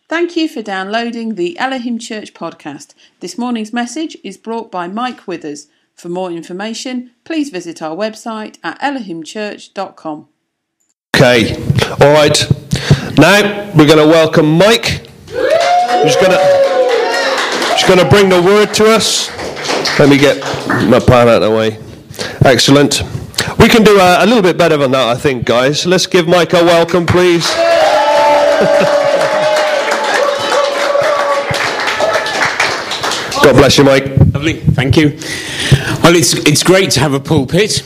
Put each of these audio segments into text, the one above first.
Thank you for downloading the Elohim Church podcast. This morning's message is brought by Mike Withers. For more information, please visit our website at elohimchurch.com. Okay, all right. Now we're going to welcome Mike, who's going to bring the word to us. Let me get my pan out of the way. Excellent. We can do a little bit better than that, I think, guys. Let's give Mike a welcome, please. God bless you, Mike. Lovely, thank you. Well, it's great to have a pulpit.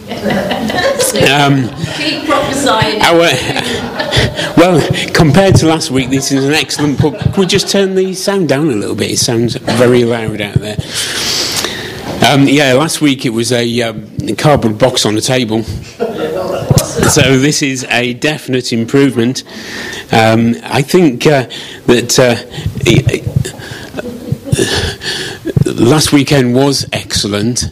Keep prophesying. Well, compared to last week, this is an excellent pulpit. Could we just turn the sound down a little bit? It sounds very loud out there. Last week it was a cardboard box on the table. So this is a definite improvement. I think that last weekend was excellent.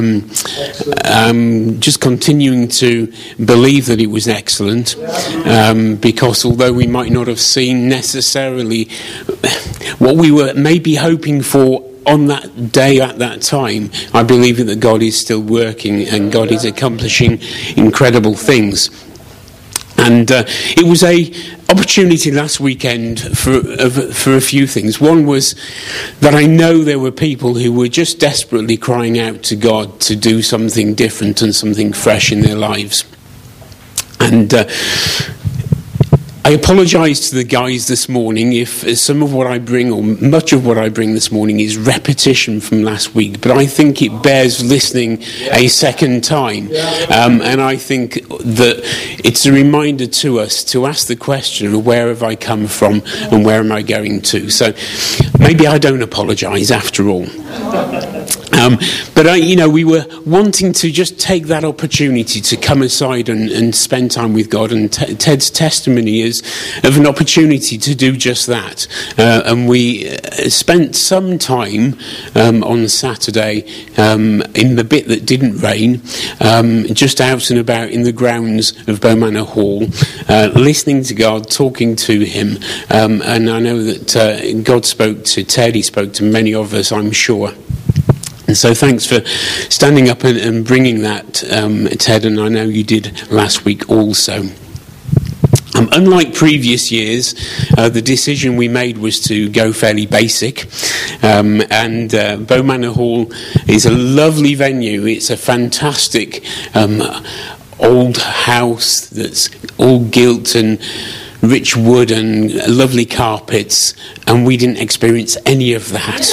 Just continuing to believe that it was excellent, because although we might not have seen necessarily what we were maybe hoping for on that day at that time, I believe that God is still working and God is accomplishing incredible things. And it was a opportunity last weekend for a few things. One was that I know there were people who were just desperately crying out to God to do something different and something fresh in their lives. And I apologise to the guys this morning if some of what I bring, or much of what I bring this morning, is repetition from last week, but I think it bears listening a second time. And I think that it's a reminder to us to ask the question of where have I come from and where am I going to. So maybe I don't apologise after all. But we were wanting to just take that opportunity to come aside and spend time with God, and Ted's testimony is of an opportunity to do just that. And we spent some time on Saturday in the bit that didn't rain, just out and about in the grounds of Bow Manor Hall, listening to God, talking to him. And I know that God spoke to Ted, he spoke to many of us, I'm sure. And so thanks for standing up and bringing that, Ted, and I know you did last week also. Unlike previous years, the decision we made was to go fairly basic. And Bow Manor Hall is a lovely venue. It's a fantastic old house that's all gilt and rich wood and lovely carpets, and we didn't experience any of that.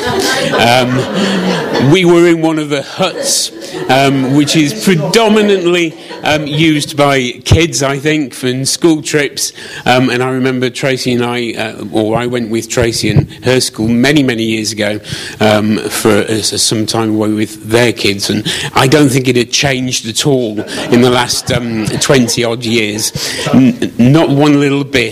We were in one of the huts, which is predominantly used by kids, I think, for school trips. And I remember Tracy and I went with Tracy and her school many, many years ago for some time away with their kids, and I don't think it had changed at all in the last 20-odd years. Not one little bit.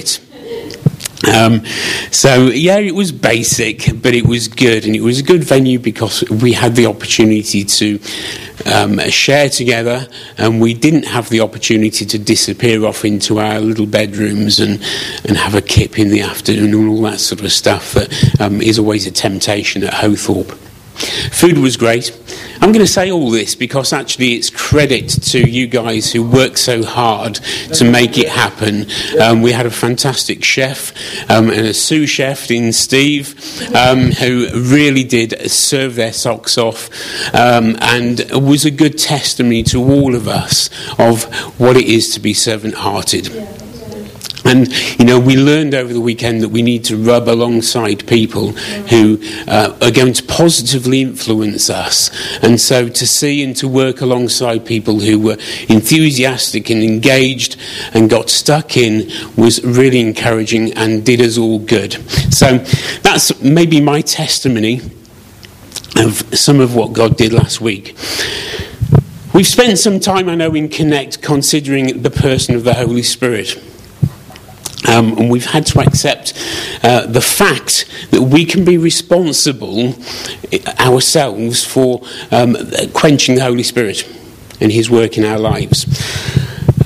It was basic, but it was good, and it was a good venue because we had the opportunity to share together, and we didn't have the opportunity to disappear off into our little bedrooms and have a kip in the afternoon and all that sort of stuff that is always a temptation at Howthorpe. Food was great. I'm going to say all this because actually it's credit to you guys who worked so hard to make it happen. We had a fantastic chef and a sous chef in Steve, who really did serve their socks off, and was a good testimony to all of us of what it is to be servant-hearted. And, we learned over the weekend that we need to rub alongside people who are going to positively influence us. And so to see and to work alongside people who were enthusiastic and engaged and got stuck in was really encouraging and did us all good. So that's maybe my testimony of some of what God did last week. We've spent some time, I know, in Connect considering the person of the Holy Spirit. And we've had to accept the fact that we can be responsible ourselves for quenching the Holy Spirit and his work in our lives.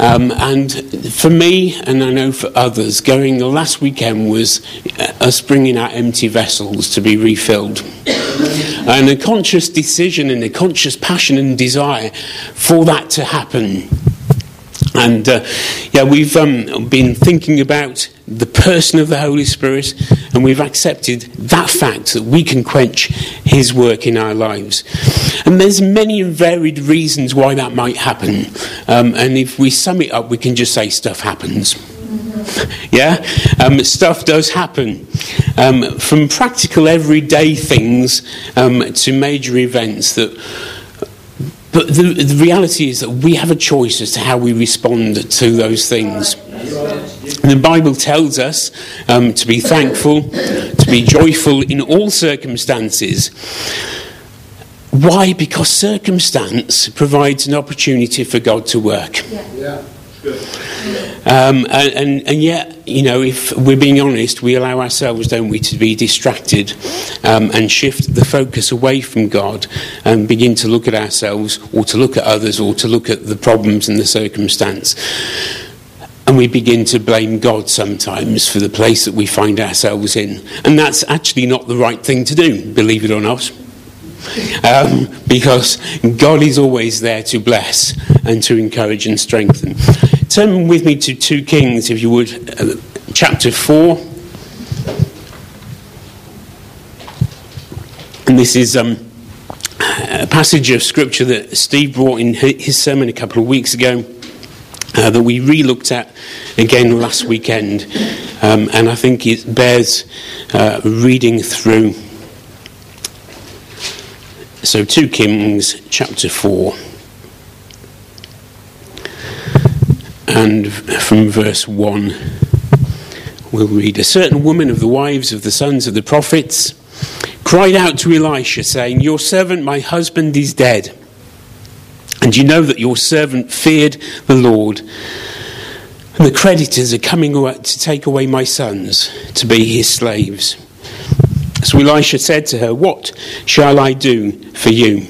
And for me, and I know for others, going the last weekend was us bringing out empty vessels to be refilled. And a conscious decision and a conscious passion and desire for that to happen. And we've been thinking about the person of the Holy Spirit, and we've accepted that fact that we can quench his work in our lives. And there's many and varied reasons why that might happen. And if we sum it up, we can just say stuff happens. Yeah? Stuff does happen. From practical everyday things to major events that... But the reality is that we have a choice as to how we respond to those things. The Bible tells us to be thankful, to be joyful in all circumstances. Why? Because circumstance provides an opportunity for God to work. Yeah. And yet, if we're being honest, we allow ourselves, don't we, to be distracted and shift the focus away from God and begin to look at ourselves or to look at others or to look at the problems and the circumstance. And we begin to blame God sometimes for the place that we find ourselves in. And that's actually not the right thing to do, believe it or not. Because God is always there to bless and to encourage and strengthen. Turn with me to 2 Kings, if you would, chapter 4. And this is a passage of scripture that Steve brought in his sermon a couple of weeks ago, that we re-looked at again last weekend. And I think it bears reading through. So 2 Kings chapter 4 and from verse 1 we'll read. A certain woman of the wives of the sons of the prophets cried out to Elisha, saying, "Your servant, my husband, is dead. And you know that your servant feared the Lord. And the creditors are coming to take away my sons to be his slaves." So Elisha said to her, "What shall I do for you?"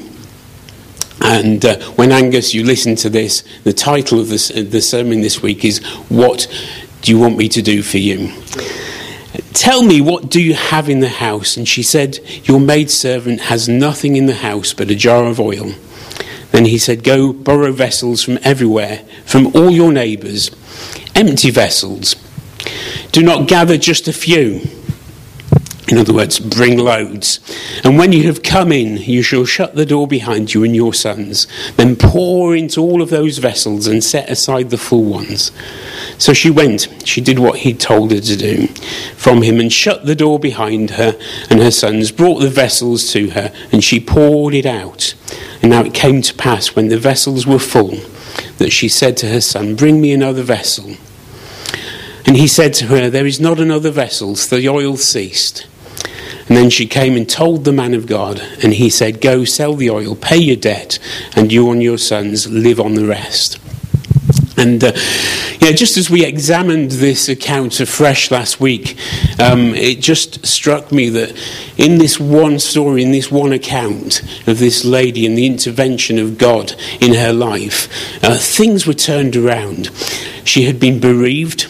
And when Angus, you listen to this, the title of the sermon this week is, "What do you want me to do for you?" "Tell me, what do you have in the house?" And she said, "Your maidservant has nothing in the house but a jar of oil." Then he said, "Go borrow vessels from everywhere, from all your neighbours, empty vessels. Do not gather just a few. In other words, bring loads. And when you have come in, you shall shut the door behind you and your sons. Then pour into all of those vessels and set aside the full ones." So she went. She did what he told her to do from him and shut the door behind her and her sons, brought the vessels to her, and she poured it out. And now it came to pass when the vessels were full that she said to her son, "Bring me another vessel." And he said to her, "There is not another vessel," so the oil ceased. And then she came and told the man of God, and he said, "Go, sell the oil, pay your debt, and you and your sons live on the rest." And just as we examined this account afresh last week, it just struck me that in this one story, in this one account of this lady and the intervention of God in her life, things were turned around. She had been bereaved.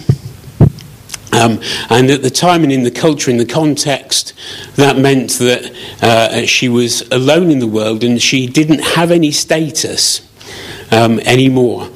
And at the time and in the culture, in the context, that meant that she was alone in the world and she didn't have any status anymore.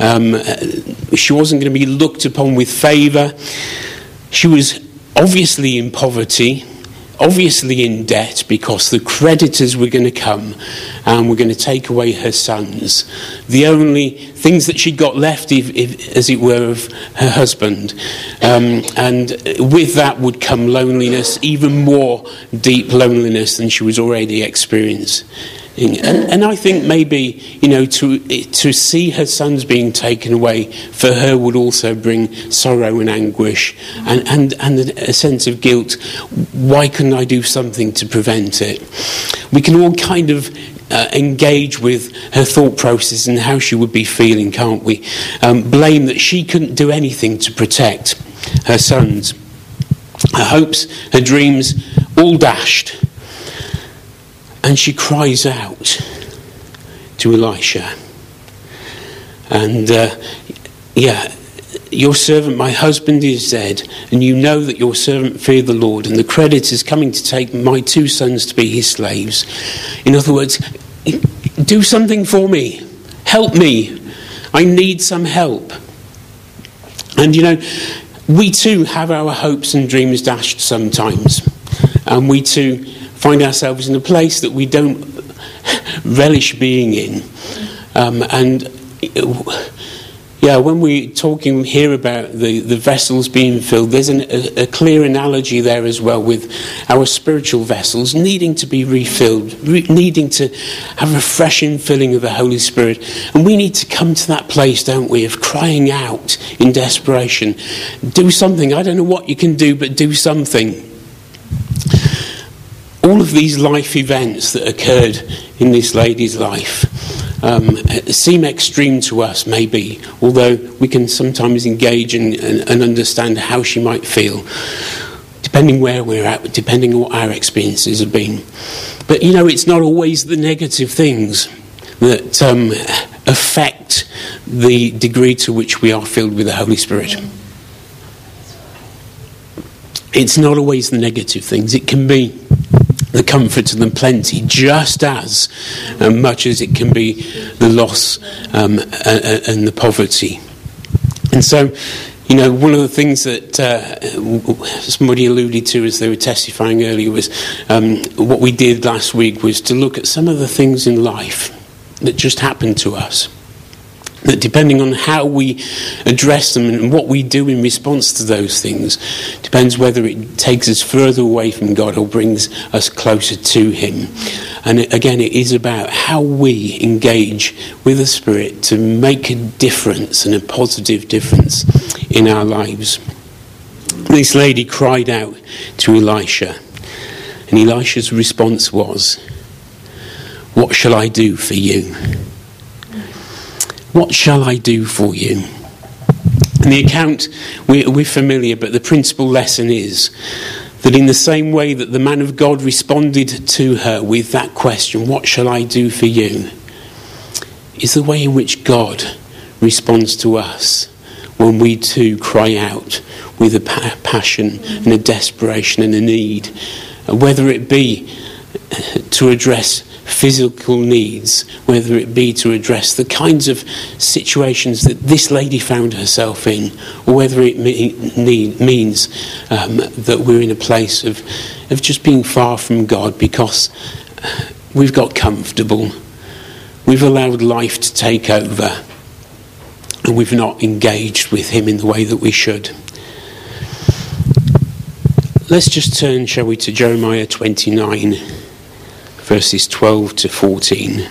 She wasn't going to be looked upon with favour. She was obviously in poverty, obviously in debt, because the creditors were going to come and were going to take away her sons. The only things that she got left, if, as it were, of her husband. And with that would come loneliness, even more deep loneliness than she was already experiencing. And I think maybe, to see her sons being taken away for her would also bring sorrow and anguish and a sense of guilt. Why couldn't I do something to prevent it? We can all kind of engage with her thought process and how she would be feeling, can't we? Blame that she couldn't do anything to protect her sons. Her hopes, her dreams, all dashed. And she cries out to Elisha. And your servant, my husband, is dead, and you know that your servant feared the Lord, and the creditor is coming to take my 2 sons to be his slaves. In other words, do something for me. Help me. I need some help. And we too have our hopes and dreams dashed sometimes. And we too find ourselves in a place that we don't relish being in. When we're talking here about the vessels being filled, there's a clear analogy there as well with our spiritual vessels needing to be refilled, needing to have a fresh infilling of the Holy Spirit. And we need to come to that place, don't we, of crying out in desperation. Do something. I don't know what you can do, but do something. All of these life events that occurred in this lady's life seem extreme to us, maybe, although we can sometimes engage and understand how she might feel, depending where we're at, depending on what our experiences have been. But, it's not always the negative things that affect the degree to which we are filled with the Holy Spirit. It's not always the negative things. It can be the comfort and the plenty, just as much as it can be the loss and the poverty. And so, one of the things that somebody alluded to as they were testifying earlier was what we did last week was to look at some of the things in life that just happened to us. That depending on how we address them and what we do in response to those things depends whether it takes us further away from God or brings us closer to Him. And again, it is about how we engage with the Spirit to make a difference and a positive difference in our lives. This lady cried out to Elisha, and Elisha's response was, "What shall I do for you? What shall I do for you?" And the account, we're familiar, but the principal lesson is that in the same way that the man of God responded to her with that question, "What shall I do for you?" is the way in which God responds to us when we too cry out with a passion and a desperation and a need, whether it be to address physical needs, whether it be to address the kinds of situations that this lady found herself in, or whether it means that we're in a place of just being far from God because we've got comfortable, we've allowed life to take over, and we've not engaged with Him in the way that we should. Let's just turn, shall we, to Jeremiah 29. Verses 12 to 14.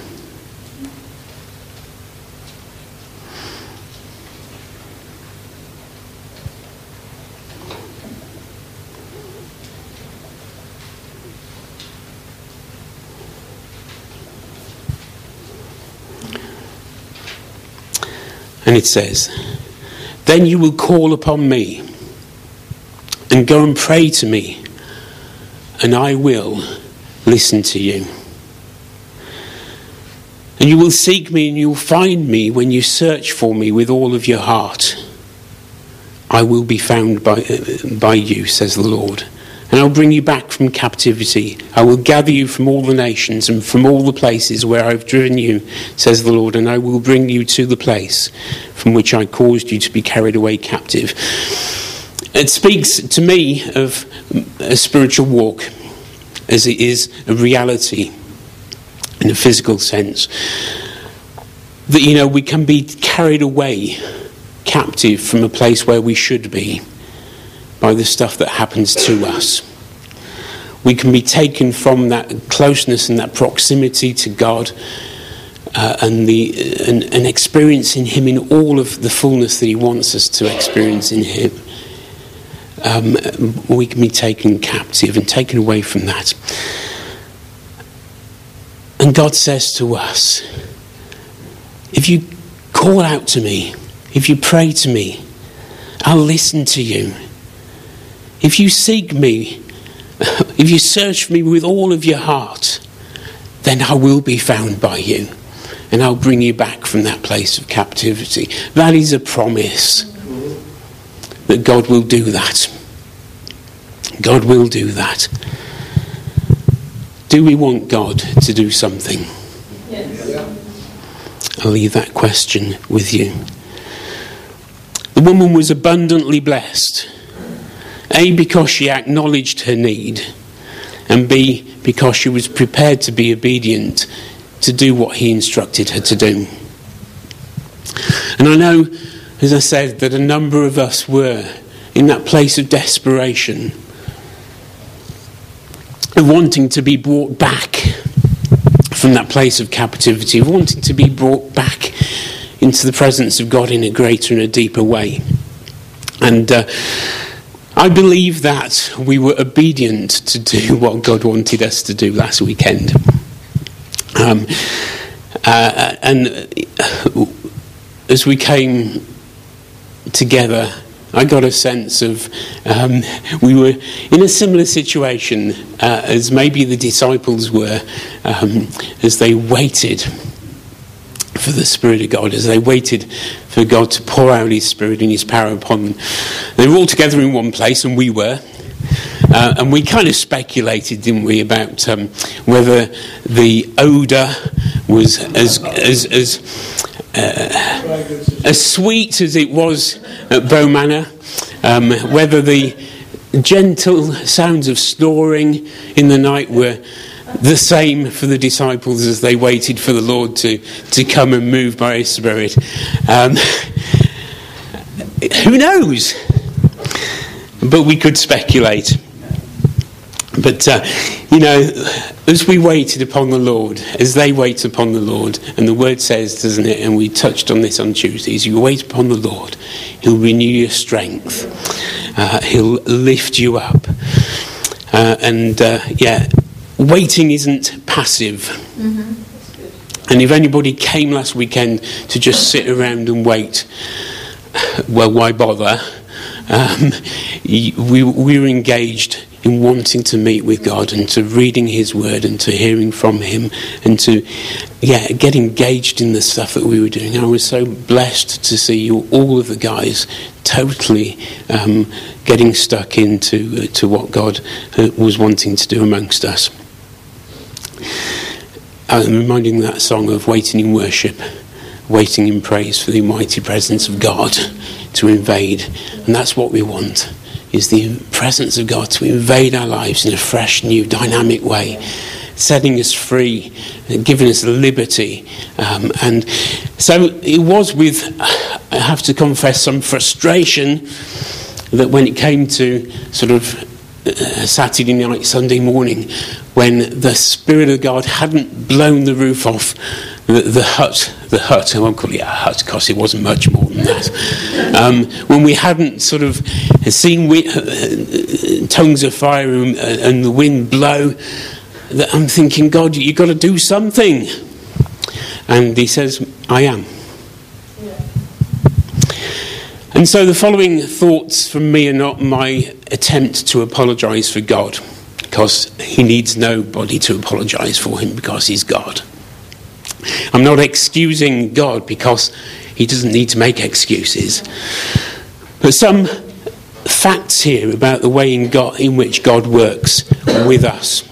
And it says, "Then you will call upon me and go and pray to me, and I will listen to you. And you will seek me and you will find me when you search for me with all of your heart. I will be found by you, says the Lord. And I'll bring you back from captivity. I will gather you from all the nations and from all the places where I've driven you, says the Lord. And I will bring you to the place from which I caused you to be carried away captive." It speaks to me of a spiritual walk, as it is a reality in a physical sense. That, we can be carried away captive from a place where we should be by the stuff that happens to us. We can be taken from that closeness and that proximity to God and experiencing Him in all of the fullness that He wants us to experience in Him. We can be taken captive and taken away from that. And God says to us, if you call out to me, if you pray to me, I'll listen to you. If you seek me, if you search for me with all of your heart, then I will be found by you, and I'll bring you back from that place of captivity. That is a promise that God will do that. God will do that. Do we want God to do something? Yes. I'll leave that question with you. The woman was abundantly blessed. A, because she acknowledged her need, and B, because she was prepared to be obedient to do what he instructed her to do. And I know, as I said, that a number of us were in that place of desperation, of wanting to be brought back from that place of captivity, of wanting to be brought back into the presence of God in a greater and a deeper way. And I believe that we were obedient to do what God wanted us to do last weekend. And as we came together, I got a sense of we were in a similar situation as maybe the disciples were as they waited for the Spirit of God, as they waited for God to pour out his Spirit and his power upon them. They were all together in one place, and we were. And we kind of speculated, didn't we, about whether the odour was as sweet as it was at Bow Manor, whether the gentle sounds of snoring in the night were the same for the disciples as they waited for the Lord to come and move by his Spirit. Who knows? But we could speculate. But, as we waited upon the Lord, as they wait upon the Lord, and the word says, doesn't it, and we touched on this on Tuesday, as you wait upon the Lord, he'll renew your strength. He'll lift you up. Waiting isn't passive. Mm-hmm. And if anybody came last weekend to just sit around and wait, well, why bother? We were engaged in wanting to meet with God and to reading his word and to hearing from him and to get engaged in the stuff that we were doing. I was so blessed to see all of the guys totally getting stuck into to what God was wanting to do amongst us. I'm reminding that song of waiting in worship, waiting in praise for the mighty presence of God to invade. And that's what we want, is the presence of God to invade our lives in a fresh, new, dynamic way, setting us free, giving us liberty. And so it was with, I have to confess, some frustration that when it came to sort of Saturday night, Sunday morning, when the Spirit of God hadn't blown the roof off the hut, I won't call it a hut because it wasn't much more than that, when we hadn't sort of seen tongues of fire and the wind blow, that I'm thinking, God, you've got to do something. And he says, I am. And so the following thoughts from me are not my attempt to apologise for God, because he needs nobody to apologise for him, because he's God. I'm not excusing God because he doesn't need to make excuses. But some facts here about the way in which God works with us.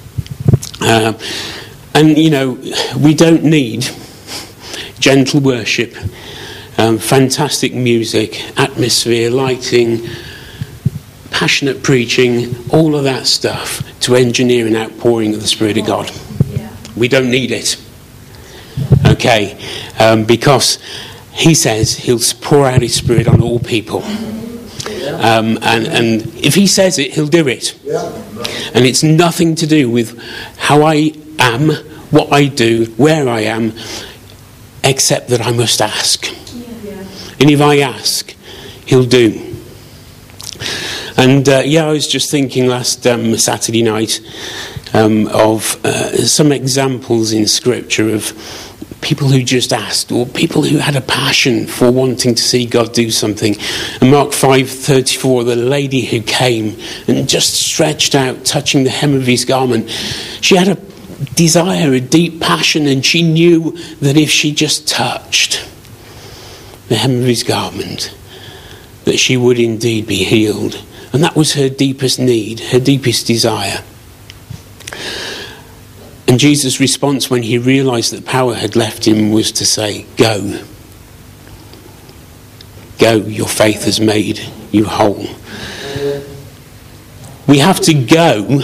And, we don't need gentle worship, fantastic music, atmosphere, lighting, passionate preaching, all of that stuff to engineer an outpouring of the Spirit of God. We don't need it. Okay, because he says he'll pour out his Spirit on all people. And if he says it, he'll do it. And it's nothing to do with how I am, what I do, where I am, except that I must ask. And if I ask, he'll do. And I was just thinking last Saturday night of some examples in Scripture of people who just asked, or people who had a passion for wanting to see God do something. And Mark 5:34, the lady who came and just stretched out, touching the hem of his garment, she had desire, a deep passion, and she knew that if she just touched the hem of his garment, that she would indeed be healed. And that was her deepest need, her deepest desire. And Jesus' response when he realised that power had left him was to say, "Go. Go, your faith has made you whole." We have to go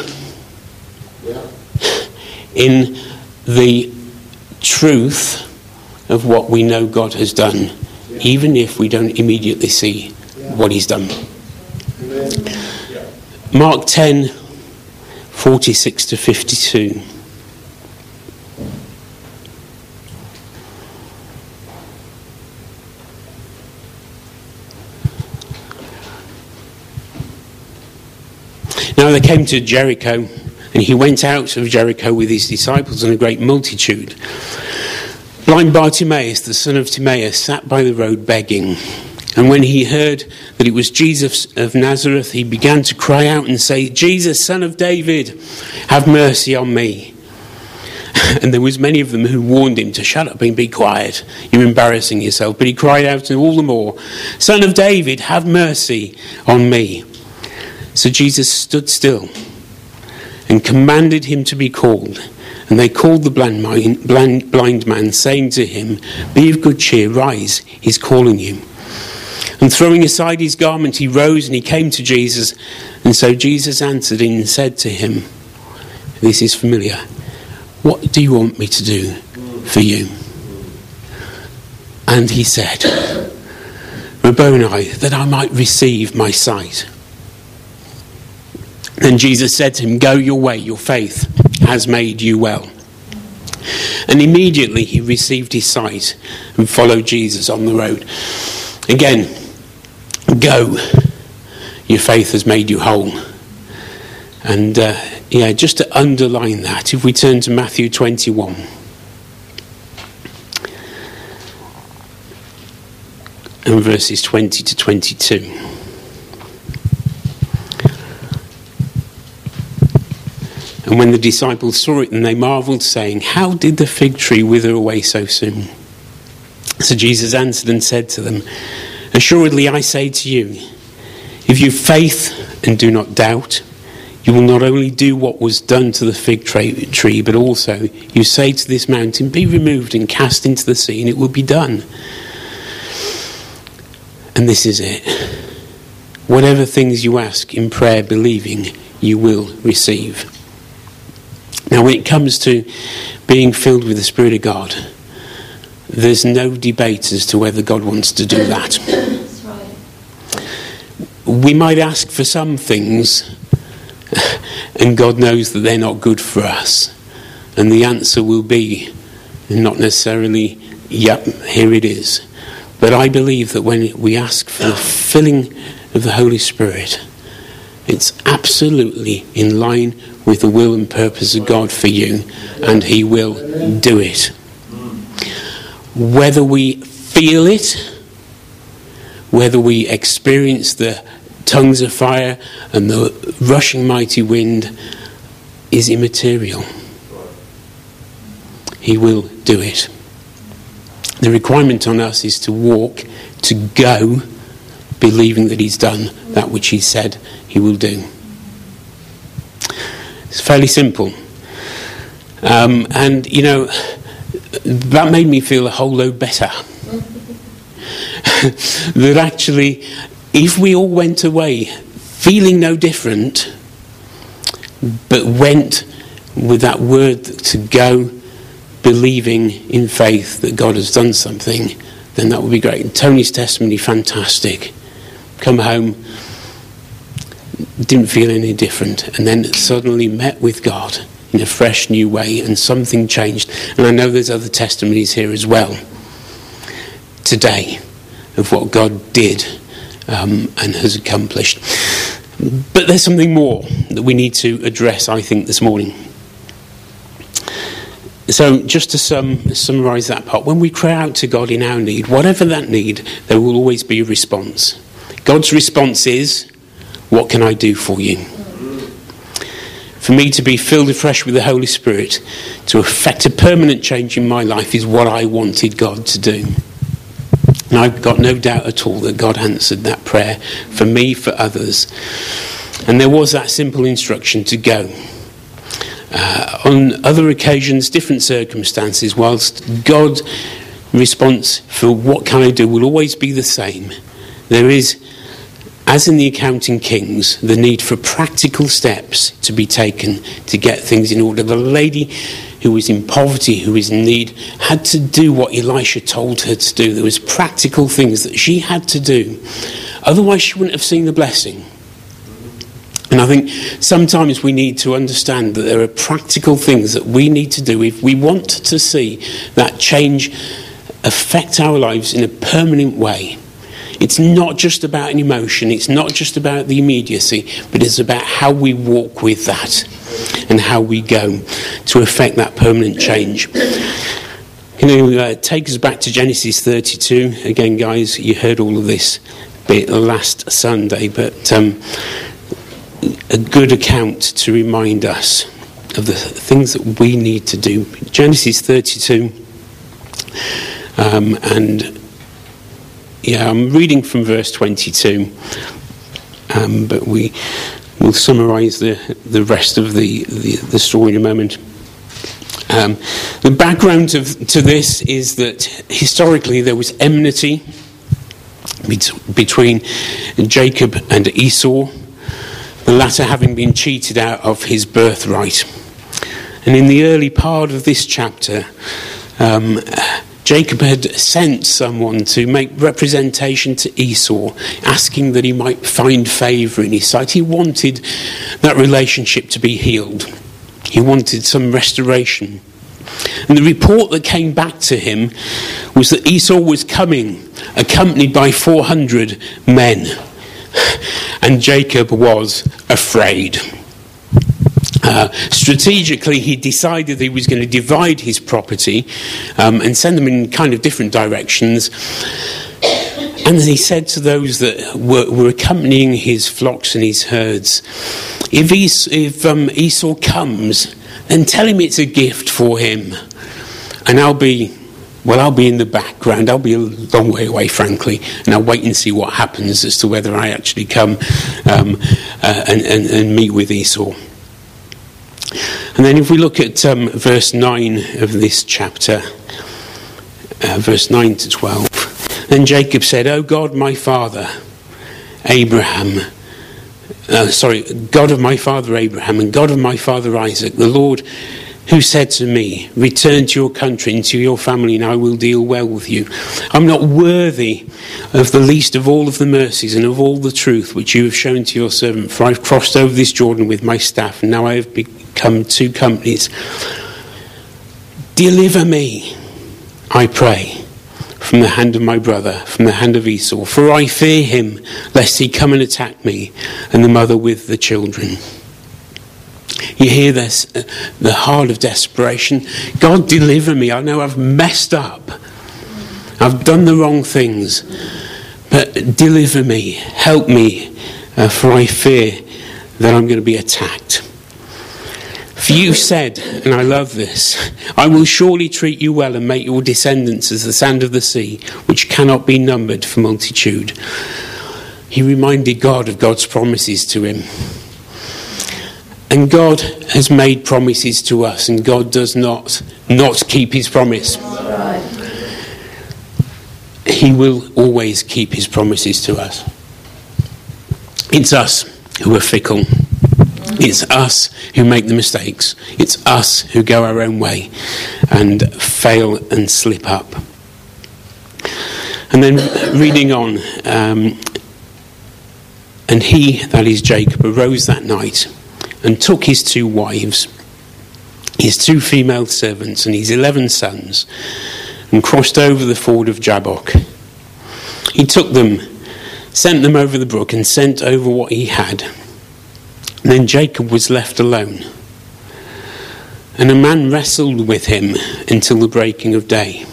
in the truth of what we know God has done, even if we don't immediately see what he's done. Mark 10, 46 to 52. Now they came to Jericho, and he went out of Jericho with his disciples and a great multitude. Blind Bartimaeus, the son of Timaeus, sat by the road begging. And when he heard that it was Jesus of Nazareth, he began to cry out and say, "Jesus, son of David, have mercy on me." And there was many of them who warned him to shut up and be quiet. You're embarrassing yourself. But he cried out all the more, "Son of David, have mercy on me." So Jesus stood still and commanded him to be called. And they called the blind man, saying to him, "Be of good cheer, rise, he's calling you." And throwing aside his garment, he rose and he came to Jesus. And so Jesus answered him and said to him, this is familiar, "What do you want me to do for you?" And he said, "Rabboni, that I might receive my sight." Then Jesus said to him, "Go your way, your faith has made you well." And immediately he received his sight and followed Jesus on the road. Again, go, your faith has made you whole. And just to underline that, if we turn to Matthew 21. And verses 20 to 22. And when the disciples saw it, then they marvelled, saying, "How did the fig tree wither away so soon?" So Jesus answered and said to them, "Assuredly I say to you, if you have faith and do not doubt, you will not only do what was done to the fig tree, but also you say to this mountain, 'Be removed and cast into the sea,' and it will be done." And this is it. Whatever things you ask in prayer, believing, you will receive. Now, when it comes to being filled with the Spirit of God, there's no debate as to whether God wants to do that. That's right. We might ask for some things, and God knows that they're not good for us. And the answer will be not necessarily, "Yep, here it is." But I believe that when we ask for the filling of the Holy Spirit, it's absolutely in line with the will and purpose of God for you, and he will do it. Whether we feel it, whether we experience the tongues of fire and the rushing mighty wind, is immaterial. He will do it. The requirement on us is to walk, to go, believing that he's done that which he said he will do. It's fairly simple. And, that made me feel a whole load better. That actually, if we all went away feeling no different, but went with that word to go, believing in faith that God has done something, then that would be great. Tony's testimony, fantastic. Come home, didn't feel any different, and then suddenly met with God in a fresh new way, and something changed. And I know there's other testimonies here as well today of what God did and has accomplished. But there's something more that we need to address, I think, this morning. So just to summarise that part, when we cry out to God in our need, whatever that need, there will always be a response. God's response is, "What can I do for you?" for me to be filled afresh with the Holy Spirit, to effect a permanent change in my life, is what I wanted God to do. And I've got no doubt at all that God answered that prayer for me, for others. And there was that simple instruction to go. On other occasions, different circumstances, whilst God's response for what can I do will always be the same, there is, as in the account in Kings, the need for practical steps to be taken to get things in order. The lady who was in poverty, who was in need, had to do what Elisha told her to do. There was practical things that she had to do. Otherwise, she wouldn't have seen the blessing. And I think sometimes we need to understand that there are practical things that we need to do if we want to see that change affect our lives in a permanent way. It's not just about an emotion, it's not just about the immediacy, but it's about how we walk with that and how we go to affect that permanent change. Take us back to Genesis 32. Again, guys, you heard all of this bit last Sunday, but a good account to remind us of the things that we need to do. Genesis 32, I'm reading from verse 22, but we will summarise the rest of the story in a moment. The background to this is that historically there was enmity between Jacob and Esau, the latter having been cheated out of his birthright. And in the early part of this chapter, Jacob had sent someone to make representation to Esau, asking that he might find favour in his sight. He wanted that relationship to be healed. He wanted some restoration. And the report that came back to him was that Esau was coming, accompanied by 400 men. And Jacob was afraid. Strategically, he decided he was going to divide his property and send them in kind of different directions. And then he said to those that were accompanying his flocks and his herds, if Esau comes, then tell him it's a gift for him. And I'll be in the background. I'll be a long way away, frankly, and I'll wait and see what happens as to whether I actually come and meet with Esau. And then if we look at verse 9 of this chapter, verse 9 to 12, then Jacob said, "O God, my father, Abraham, God of my father Abraham and God of my father Isaac, the Lord who said to me, return to your country and to your family, and I will deal well with you. I'm not worthy of the least of all of the mercies and of all the truth which you have shown to your servant, for I've crossed over this Jordan with my staff, and now I have become two companies. Deliver me, I pray, from the hand of my brother, from the hand of Esau, for I fear him, lest he come and attack me, and the mother with the children." You hear this, the heart of desperation. God, deliver me. I know I've messed up. I've done the wrong things. But deliver me. Help me. For I fear that I'm going to be attacked. For you said, and I love this, I will surely treat you well and make your descendants as the sand of the sea, which cannot be numbered for multitude. He reminded God of God's promises to him. And God has made promises to us, and God does not keep his promise. He will always keep his promises to us. It's us who are fickle. It's us who make the mistakes. It's us who go our own way and fail and slip up. And then reading on, and he, that is Jacob, arose that night and took his 2 wives, his 2 female servants, and his 11 sons, and crossed over the ford of Jabbok. He took them, sent them over the brook, and sent over what he had. And then Jacob was left alone. And a man wrestled with him until the breaking of day.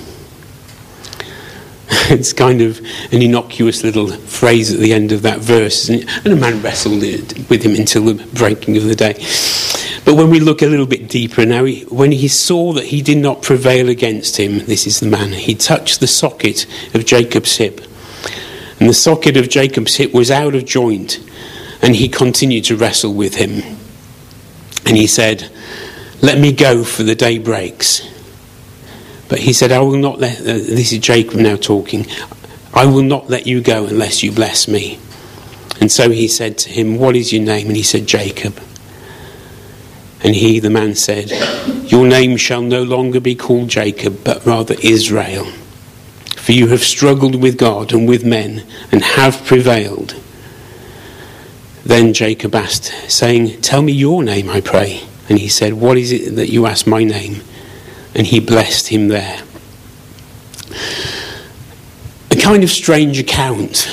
It's kind of an innocuous little phrase at the end of that verse, isn't it? And a man wrestled with him until the breaking of the day. But when we look a little bit deeper now, when he saw that he did not prevail against him, this is the man, he touched the socket of Jacob's hip. And the socket of Jacob's hip was out of joint, and he continued to wrestle with him. And he said, "Let me go, for the day breaks." But he said, "I will not let," this is Jacob now talking, "I will not let you go unless you bless me." And so he said to him, "What is your name?" And he said, "Jacob." And he, the man, said, "Your name shall no longer be called Jacob, but rather Israel. For you have struggled with God and with men, and have prevailed." Then Jacob asked, saying, "Tell me your name, I pray." And he said, "What is it that you ask my name?" And he blessed him there. A kind of strange account,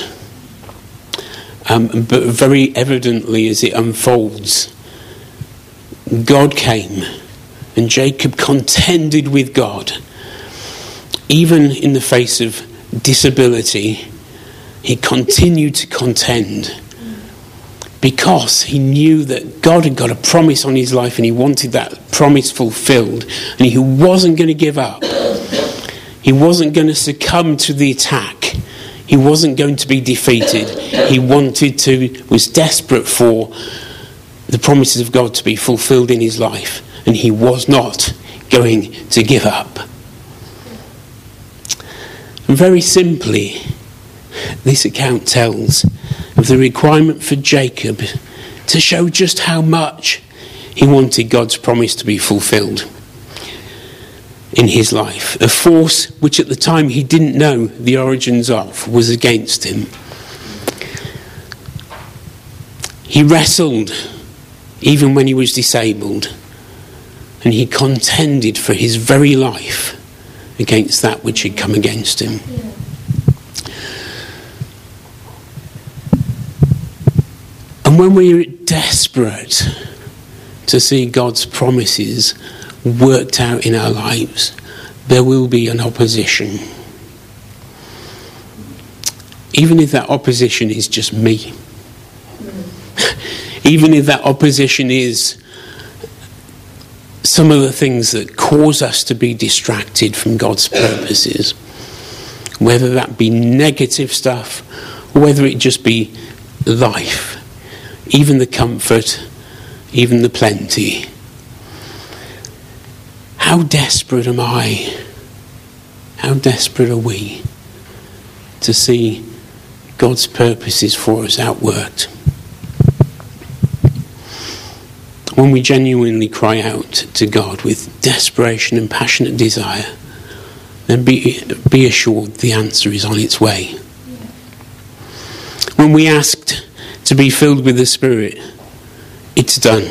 but very evidently as it unfolds, God came and Jacob contended with God. Even in the face of disability, he continued to contend because he knew that God had got a promise on his life and he wanted that promise fulfilled, and he wasn't going to give up. He wasn't going to succumb to the attack. He wasn't going to be defeated. He was desperate for the promises of God to be fulfilled in his life, and he was not going to give up. And very simply, this account tells of the requirement for Jacob to show just how much he wanted God's promise to be fulfilled in his life. A force which at the time he didn't know the origins of was against him. He wrestled even when he was disabled, and he contended for his very life against that which had come against him. And when we're desperate to see God's promises worked out in our lives, there will be an opposition. Even if that opposition is just me. Even if that opposition is some of the things that cause us to be distracted from God's purposes, whether that be negative stuff, or whether it just be life, even the comfort, even the plenty. How desperate am I? How desperate are we to see God's purposes for us outworked? When we genuinely cry out to God with desperation and passionate desire, then be assured the answer is on its way. When we asked to be filled with the Spirit, it's done.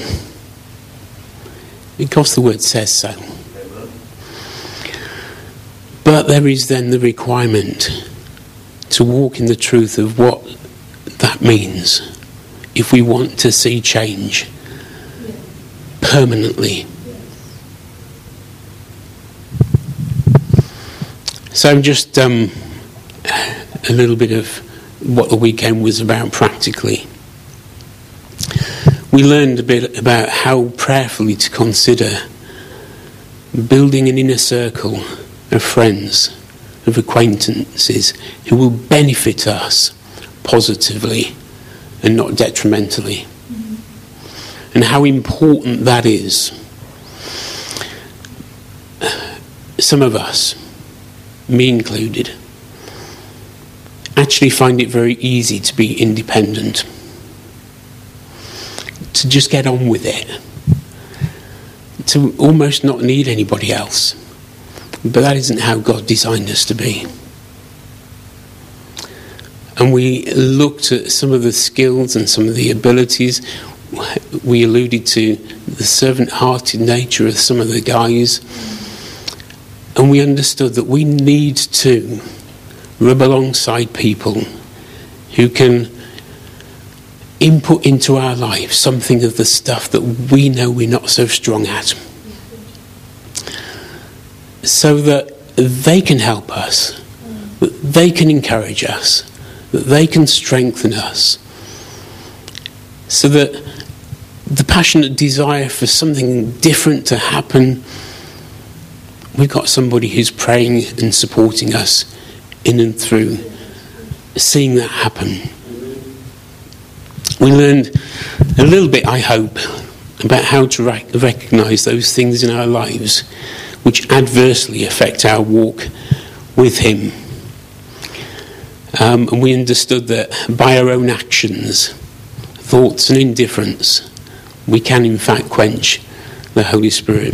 Because the word says so. But there is then the requirement to walk in the truth of what that means if we want to see change permanently. So just a little bit of what the weekend was about practically. We learned a bit about how prayerfully to consider building an inner circle of friends, of acquaintances who will benefit us positively and not detrimentally. And how important that is. Some of us, me included, actually find it very easy to be independent. To just get on with it. To almost not need anybody else. But that isn't how God designed us to be. And we looked at some of the skills and some of the abilities. We alluded to the servant-hearted nature of some of the guys. And we understood that we need to rub alongside people who can input into our lives something of the stuff that we know we're not so strong at. So that they can help us, that they can encourage us, that they can strengthen us. So that the passionate desire for something different to happen, we've got somebody who's praying and supporting us in and through seeing that happen. We learned a little bit, I hope, about how to recognise those things in our lives which adversely affect our walk with him. And we understood that by our own actions, thoughts and indifference, we can in fact quench the Holy Spirit.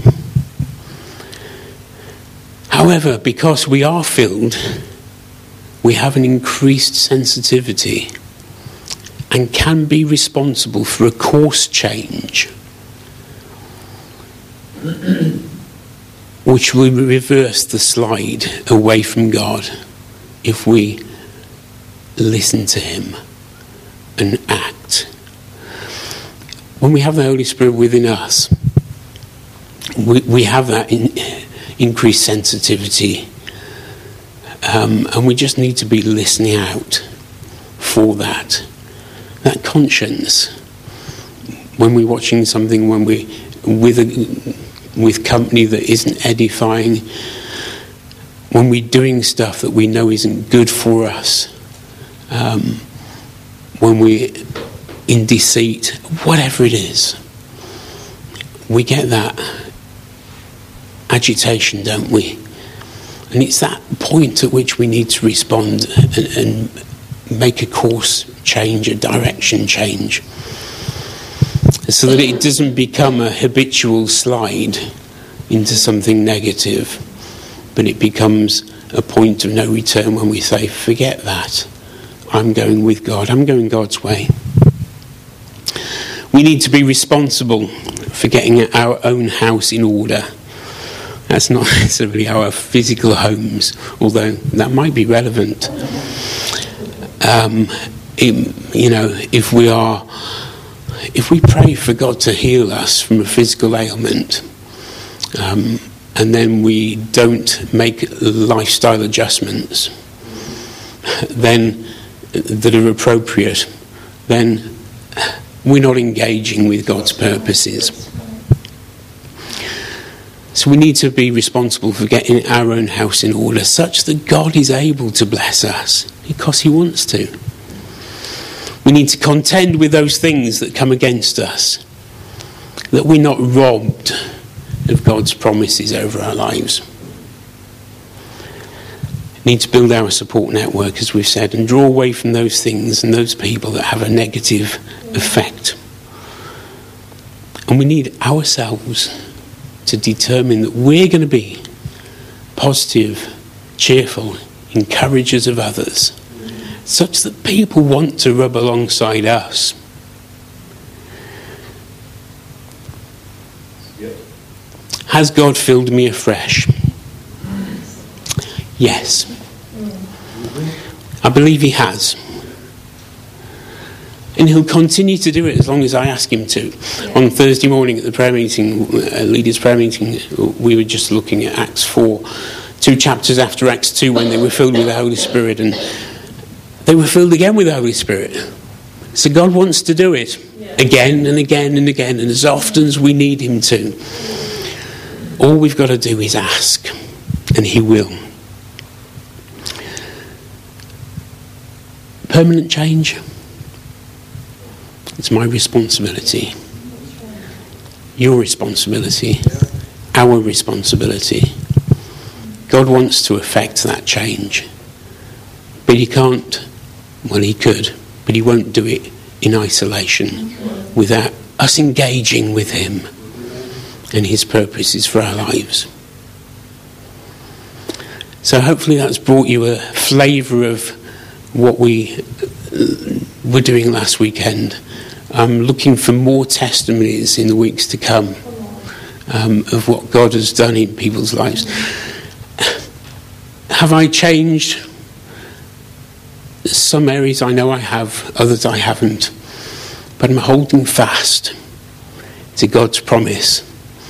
However, because we are filled, we have an increased sensitivity and can be responsible for a course change which will reverse the slide away from God if we listen to him and act. When we have the Holy Spirit within us, we have that increased sensitivity, and we just need to be listening out for that conscience. When we're watching something, when we're with company that isn't edifying, when we're doing stuff that we know isn't good for us, when we're in deceit, whatever it is, we get that agitation, don't we? And it's that point at which we need to respond and make a course change, a direction change, so that it doesn't become a habitual slide into something negative, but it becomes a point of no return when we say, forget that, I'm going with God, I'm going God's way. We need to be responsible for getting our own house in order. That's not necessarily our physical homes, although that might be relevant. If we pray for God to heal us from a physical ailment, and then we don't make lifestyle adjustments then that are appropriate, then we're not engaging with God's purposes. So we need to be responsible for getting our own house in order such that God is able to bless us because he wants to. We need to contend with those things that come against us, that we're not robbed of God's promises over our lives. We need to build our support network, as we've said, and draw away from those things and those people that have a negative effect. And we need ourselves to determine that we're going to be positive, cheerful, encouragers of others, such that people want to rub alongside us. Has God filled me afresh? Yes. I believe he has. And he'll continue to do it as long as I ask him to. On Thursday morning at the prayer meeting, leaders' prayer meeting, we were just looking at Acts 4, 2 chapters after Acts 2, when they were filled with the Holy Spirit, and they were filled again with the Holy Spirit. So God wants to do it again and again and again, and as often as we need him to. All we've got to do is ask, and he will. Permanent change. It's my responsibility. Your responsibility. Our responsibility. God wants to effect that change. But he can't. Well, he could. But he won't do it in isolation without us engaging with him and his purposes for our lives. So hopefully that's brought you a flavour of what we were doing last weekend. I'm looking for more testimonies in the weeks to come of what God has done in people's lives. Have I changed? Some areas I know I have, others I haven't. But I'm holding fast to God's promise.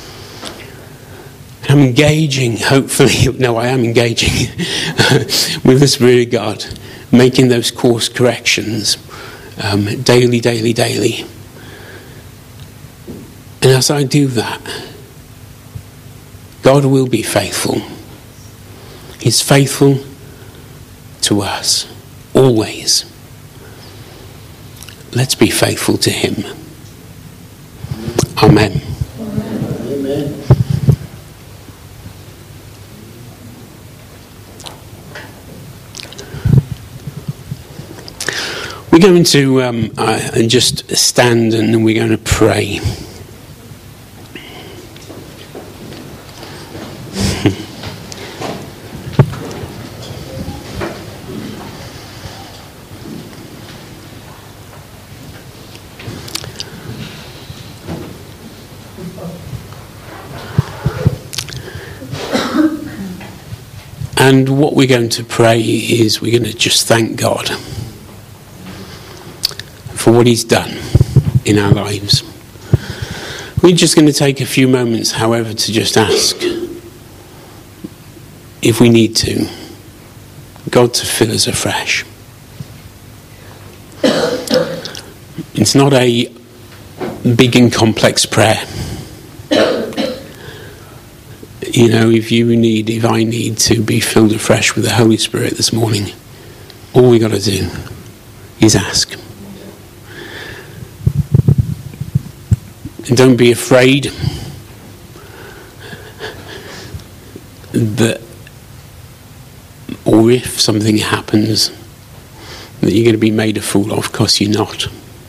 I'm engaging, hopefully, no, I am engaging with the Spirit of God, making those course corrections daily. as I do that, God will be faithful. He's faithful to us, always. Let's be faithful to him. Amen. Amen. We're going to just stand and we're going to pray. And what we're going to pray is we're going to just thank God for what he's done in our lives. We're just going to take a few moments, however, to just ask, if we need to, God to fill us afresh. It's not a big and complex prayer. You know, if I need to be filled afresh with the Holy Spirit this morning, all we got to do is ask. And don't be afraid that, or if something happens, that you're going to be made a fool of, because you're not.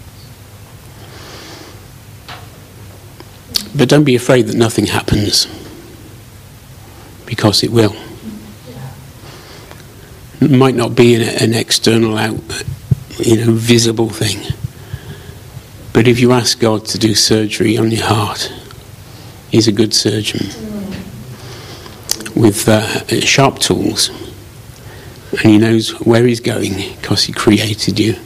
But don't be afraid that nothing happens, because it will. It might not be an external, visible thing. But if you ask God to do surgery on your heart, he's a good surgeon with sharp tools. And he knows where he's going because he created you.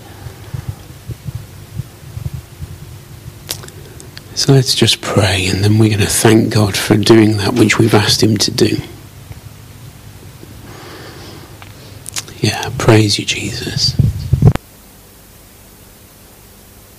So let's just pray, and then we're going to thank God for doing that which we've asked him to do. Yeah, praise you, Jesus.